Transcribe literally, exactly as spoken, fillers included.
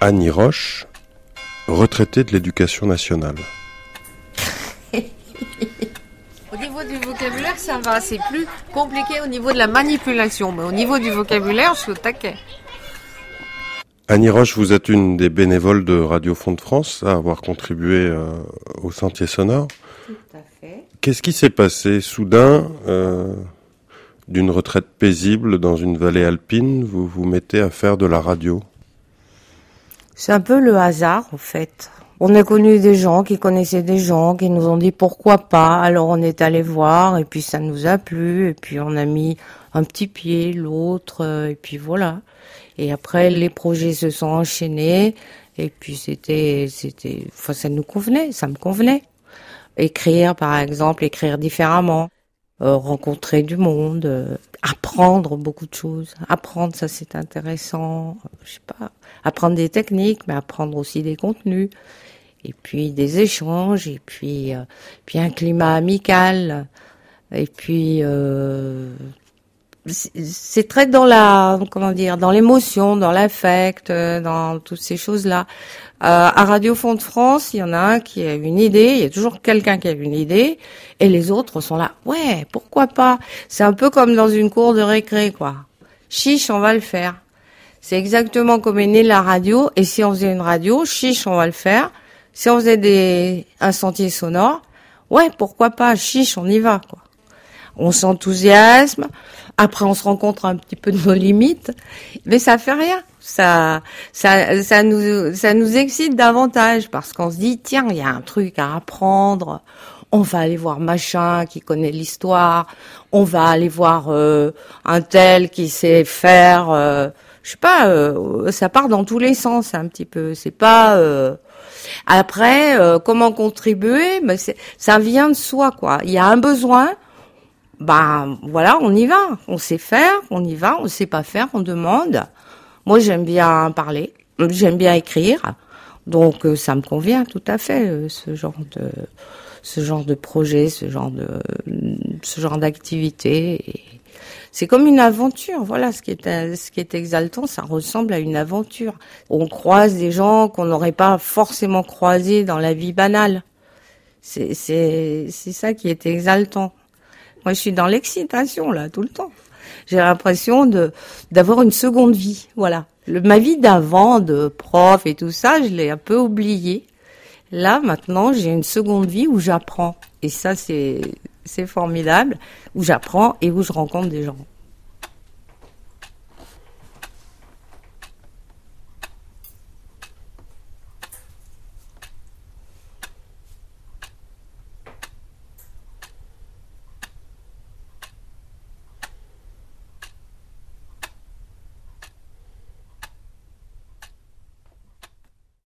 Annie Roche, retraitée de l'Éducation nationale. Au niveau du vocabulaire, ça va. C'est plus compliqué au niveau de la manipulation. Mais au niveau du vocabulaire, je suis au taquet. Annie Roche, vous êtes une des bénévoles de Radio Fond de France à avoir contribué euh, au Sentier sonore. Tout à fait. Qu'est-ce qui s'est passé soudain euh, d'une retraite paisible dans une vallée alpine, vous vous mettez à faire de la radio? C'est un peu le hasard, en fait. On a connu des gens qui connaissaient des gens qui nous ont dit pourquoi pas. Alors on est allé voir et puis ça nous a plu et puis on a mis un petit pied, l'autre et puis voilà. Et après les projets se sont enchaînés et puis c'était, c'était, enfin ça nous convenait, ça me convenait. Écrire par exemple, écrire différemment, euh, rencontrer du monde, euh, apprendre beaucoup de choses. Apprendre, ça c'est intéressant. Je sais pas, apprendre des techniques, mais apprendre aussi des contenus. Et puis des échanges, et puis euh, puis un climat amical, et puis euh, c'est, c'est très dans la comment dire, dans l'émotion, dans l'affect, dans toutes ces choses-là. Euh, à Radio Fond de France, il y en a un qui a une idée, il y a toujours quelqu'un qui a une idée, et les autres sont là. Ouais, pourquoi pas? C'est un peu comme dans une cour de récré, quoi. Chiche, on va le faire. C'est exactement comme est née la radio. Et si on faisait une radio, chiche, on va le faire. Si on faisait des, un sentier sonore, ouais, pourquoi pas, chiche, on y va, quoi. On s'enthousiasme, après on se rencontre un petit peu de nos limites, mais ça fait rien. Ça, ça, ça nous, ça nous excite davantage parce qu'on se dit, tiens, il y a un truc à apprendre. On va aller voir machin qui connaît l'histoire. On va aller voir euh, un tel qui sait faire. Euh, je sais pas. Euh, ça part dans tous les sens un petit peu. C'est pas. Euh, Après, euh, comment contribuer? Ben c'est, ça vient de soi, quoi. Il y a un besoin. Ben voilà, on y va. On sait faire, on y va. On sait pas faire, on demande. Moi, j'aime bien parler, j'aime bien écrire, donc euh, ça me convient tout à fait euh, ce genre de ce genre de projet, ce genre de ce genre d'activité. Et c'est comme une aventure, voilà, ce qui est ce qui est exaltant, ça ressemble à une aventure. On croise des gens qu'on n'aurait pas forcément croisés dans la vie banale. C'est c'est c'est ça qui est exaltant. Moi, je suis dans l'excitation là tout le temps. J'ai l'impression de d'avoir une seconde vie, voilà. Le, ma vie d'avant, de prof et tout ça, je l'ai un peu oublié. Là, maintenant, j'ai une seconde vie où j'apprends. Et ça, c'est c'est formidable, où j'apprends et où je rencontre des gens.